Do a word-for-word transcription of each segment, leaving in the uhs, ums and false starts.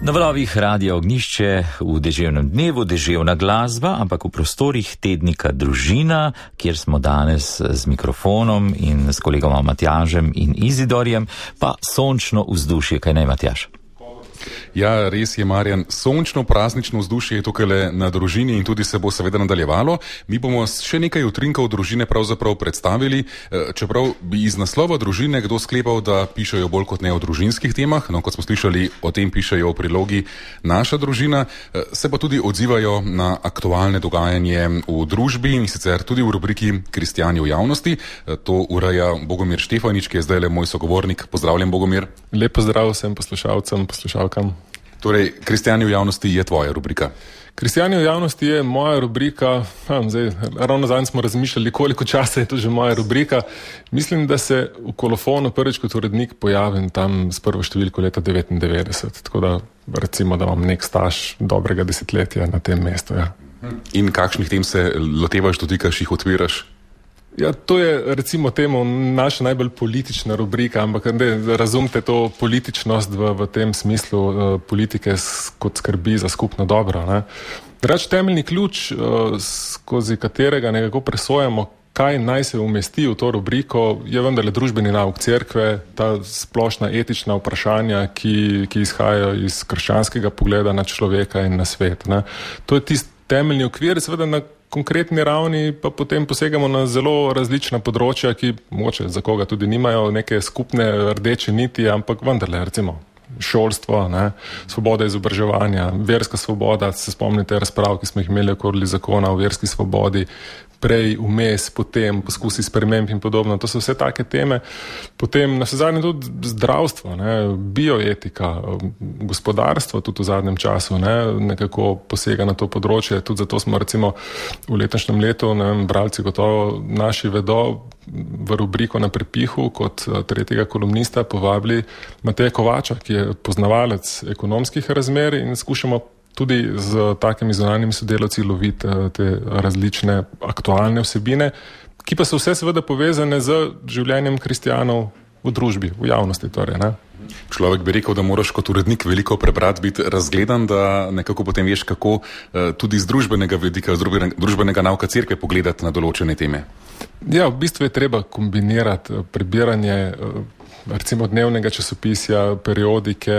Na valovih Radia Ognjišče v deževnem dnevu deževna glasba, ampak v prostorih tednika Družina, kjer smo danes z mikrofonom in s kolegoma Matjažem in Izidorjem, pa sončno vzdušje, kaj naj, Matjaž? Ja, res je, Marjan. Sončno praznično vzdušje je tukaj na Družini in tudi se bo seveda nadaljevalo. Mi bomo še nekaj utrinkov Družine pravzaprav predstavili, čeprav bi iz naslova Družine kdo sklepal, da pišejo bolj kot ne o družinskih temah, no kot smo slišali, o tem pišejo v prilogi Naša družina, se pa tudi odzivajo na aktualne dogajanje v družbi in sicer tudi v rubriki Kristjani v javnosti. To ureja Bogomir Štefanič, ki je zdaj le moj sogovornik. Pozdravljen, Bogomir. Lep pozdrav vsem poslušalcem, poslušalkam. Torej, Kristjani v javnosti je tvoja rubrika. Kristjani v javnosti je moja rubrika. Ha, zdaj, ravno zadnji smo razmišljali, koliko časa je to že moja rubrika. Mislim, da se v kolofonu prvič kot urednik pojavim tam s prvo številko leta devetindevetdeset. Tako da recimo, da imam nek staž dobrega desetletja na tem mestu. Ja. In kakšnih tem se lotevaš, dotikaš, jih odpiraš? Ja, to je recimo temu naša najbolj politična rubrika, ampak ne, razumete to političnost v, v tem smislu uh, politike kot skrbi za skupno dobro. Reč temeljni ključ, uh, skozi katerega nekako presojamo, kaj naj se umesti v to rubriko, je vendarle družbeni nauk cerkve, ta splošna etična vprašanja, ki, ki izhajajo iz krščanskega pogleda na človeka in na svet. Ne. To je tisti temeljni okvir, seveda na konkretni ravni pa potem posegamo na zelo različna področja, ki mogoče za koga tudi nimajo neke skupne rdeče niti, ampak vendarle, recimo šolstvo, ne, svoboda izobraževanja, verska svoboda, se spomnite razprav, ki smo jih imeli okoli zakona o verski svobodi, prej, vmes, potem poskusi sprememb in podobno. To so vse take teme. Potem na vse zadnje tudi zdravstvo, ne, bioetika, gospodarstvo tudi v zadnjem času, ne, nekako posega na to področje. Tudi zato smo recimo v letošnjem letu, ne vem, bralci gotovo naši vedo, v rubriko Na prepihu kot tretjega kolumnista povabili Mateja Kovača, ki je poznavalec ekonomskih razmer in skušamo tudi z takimi zunanjimi sodelavci loviti te različne aktualne vsebine, ki pa so vse seveda povezane z življenjem kristjanov v družbi, v javnosti torej, ne. Človek bi rekel, da moraš kot urednik veliko prebrati, biti razgledan, da nekako potem veš, kako tudi z družbenega vidika, z družbenega nauka cerkve pogledati na določene teme. Ja, v bistvu je treba kombinirati prebiranje recimo dnevnega časopisja, periodike,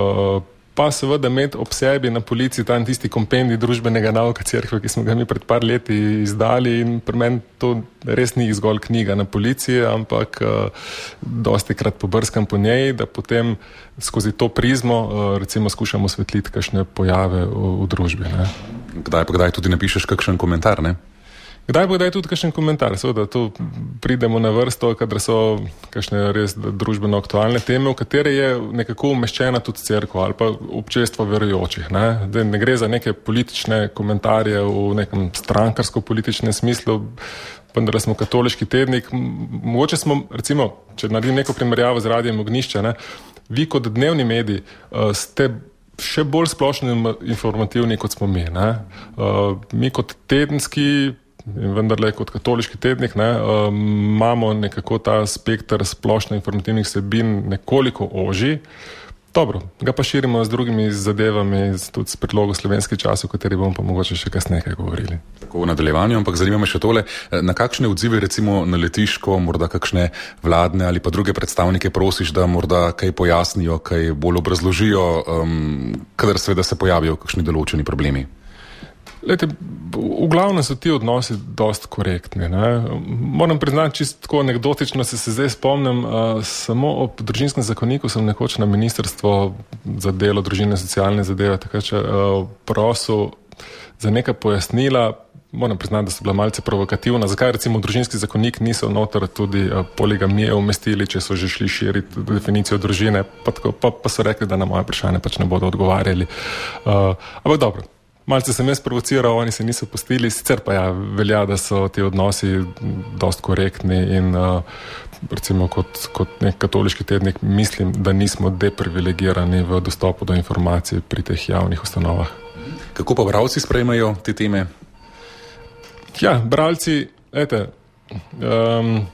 pa seveda imeti ob sebi na polici tam tisti kompendij družbenega nauka cerkve, ki smo ga mi pred par leti izdali in pri meni to res ni zgolj knjiga na polici, ampak uh, dosti krat pobrskam po njej, da potem skozi to prizmo uh, recimo skušamo osvetliti kakšne pojave v, v družbi. Ne. Kdaj pa kdaj tudi napišeš kakšen komentar, ne? Kdaj pa kdaj tudi kakšen komentar, seveda tu pridemo na vrsto, kadar so kakšne res družbeno aktualne teme, v katere je nekako umeščena tudi cerkev ali pa občestvo verujočih. Ne, ne gre za neke politične komentarje v nekem strankarsko-političnem smislu, vendar smo katoliški tednik. Mogoče smo, recimo, če naredim neko primerjavo z Radijem Ognjišče, ne, vi kot dnevni medij uh, ste še bolj splošno informativni, kot smo mi. Ne. Uh, mi kot tedenski in vendarle kot katoliški tednik, ne, um, imamo nekako ta spektr splošno informativnih vsebin nekoliko ožji. Dobro, ga pa širimo z drugimi zadevami, tudi s predlogom Slovenski čas, o kateri bomo pa mogoče še kasneje kaj govorili. Tako v nadaljevanju, ampak zanima me še tole, na kakšne odzive recimo naletiš, ko morda kakšne vladne ali pa druge predstavnike prosiš, da morda kaj pojasnijo, kaj bolj obrazložijo, um, kadar seveda se pojavijo kakšni določeni problemi? Lejte, v glavnem so ti odnosi dosti korektni. Ne? Moram priznati, čisto tako anekdotično se, se zdaj spomnim, uh, samo ob družinskem zakoniku sem nekoč na ministrstvo za delo, družine, socialne zadeve, tako če uh, prosil za neka pojasnila. Moram priznati, da so bila malce provokativna. Zakaj recimo družinski zakonik niso noter tudi uh, poligamije umestili, če so že šli širiti definicijo družine, pa, tako, pa, pa so rekli, da na moje vprašanje pač ne bodo odgovarjali. Uh, ampak dobro. Malce sem jaz provociral, oni se niso pustili, sicer pa ja, velja, da so ti odnosi dosti korektni in uh, recimo kot, kot nek katoliški tednik mislim, da nismo deprivilegirani v dostopu do informacij pri teh javnih ustanovah. Kako pa bralci sprejmejo te teme? Ja, bralci, ete, um,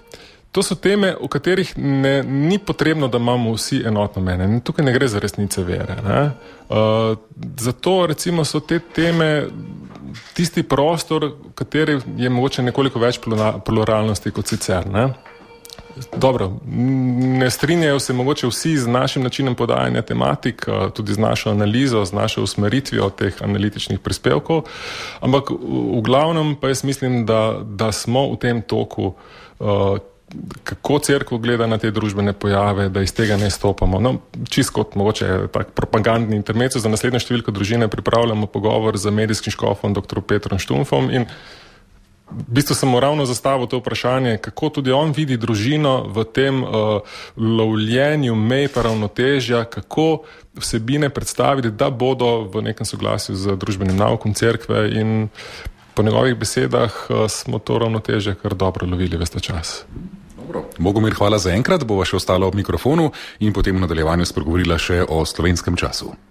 To so teme, o katerih ne, ni potrebno, da imamo vsi enotno mnenje. Tukaj ne gre za resnice vere. Ne? Uh, zato recimo so te teme tisti prostor, v kateri je mogoče nekoliko več pluralnosti kot sicer. Ne? Dobro, ne strinjajo se mogoče vsi z našim načinom podajanja tematik, tudi z našo analizo, z našo usmeritvijo teh analitičnih prispevkov, ampak v, v glavnem pa jaz mislim, da, da smo v tem toku uh, kako cerkev gleda na te družbene pojave, da iz tega ne stopamo. No, čisto kot mogoče tak propagandni intermezzo za naslednjo številko družine pripravljamo pogovor z medijskim škofom dr. Petrom Štumfom in v bistvu sem mu ravno zastavil to vprašanje, kako tudi on vidi družino v tem uh, lovljenju mej pa ravnotežja, kako vsebine predstaviti, da bodo v nekem soglasju z družbenim naukom cerkve in po njegovih besedah uh, smo to ravnotežje kar dobro lovili ves ta čas. Bogomir, hvala za enkrat, bova še ostala ob mikrofonu in potem v nadaljevanju spregovorila še o slovenskem času.